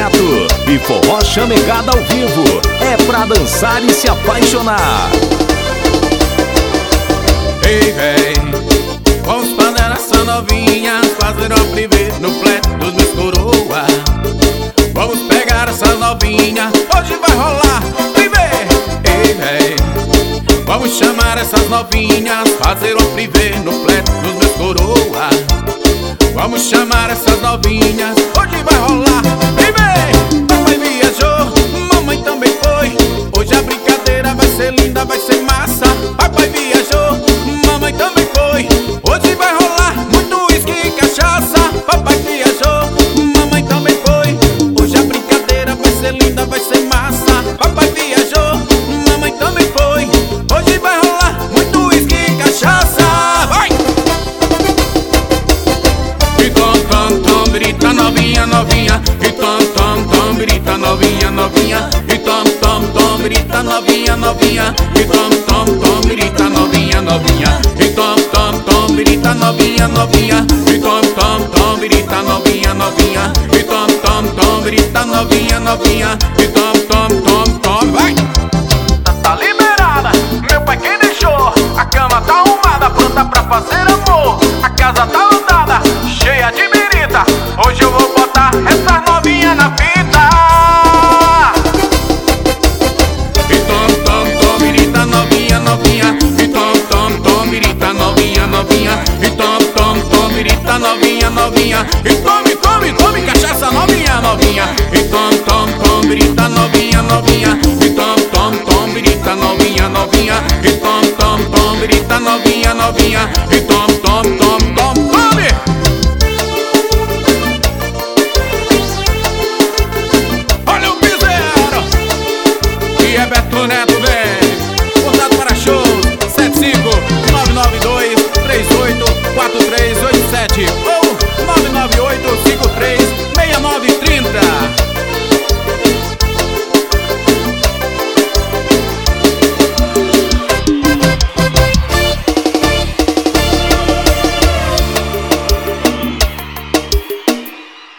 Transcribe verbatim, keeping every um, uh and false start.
direto. E forró chamegada ao vivo, é pra dançar e se apaixonar. Ei, véi, vamos fazer essa novinha, fazer uma privê no flat dos meus coroa. Vamos pegar essa novinha, hoje vai rolar privê. Ei, véi, vamos chamar essas novinhas, fazer uma privê no flat dos meus coroa. Vamos chamar essas novinhas, hoje vai rolar privê. Papai viajou, mamãe também foi, hoje a brincadeira vai ser linda, vai ser massa. Papai viajou, mamãe também foi, hoje vai rolar muito uísque e cachaça. Papai viajou, mamãe também foi, hoje a brincadeira vai ser linda, vai ser massa. Papai viajou, mamãe também foi, hoje vai rolar muito uísque e cachaça. Vai! E tom, tom, tom, birita novinha, novinha. E tom, tom, tom, birita novinha, novinha. E tom, tom, tom, birita novinha, novinha. E tom, tom, tom, birita novinha, novinha. E tom, tom, tom, birita novinha, novinha. E tom, tom, tom, birita novinha, novinha. E tom, tom, tom, birita novinha, novinha. E tom, tom, tom, tom, vai! Tá, tá liberada, meu pai quem deixou. A cama tá arrumada, pronta pra fazer amor. A casa tá andada, cheia de birita. Hoje eu vou botar essas novinhas na fita. E tom, tom, tom, birita novinha, novinha. E tom, tom, tom, birita novinha, novinha. E tom, tom, tom, birita novinha, novinha. E tome, tome, tome cachaça novinha, novinha. E tom, tom, tom, birita novinha, novinha. E tom, tom, tom, birita novinha, novinha. E tom, tom, tom, birita novinha, novinha. E tom, tom, tom, tom.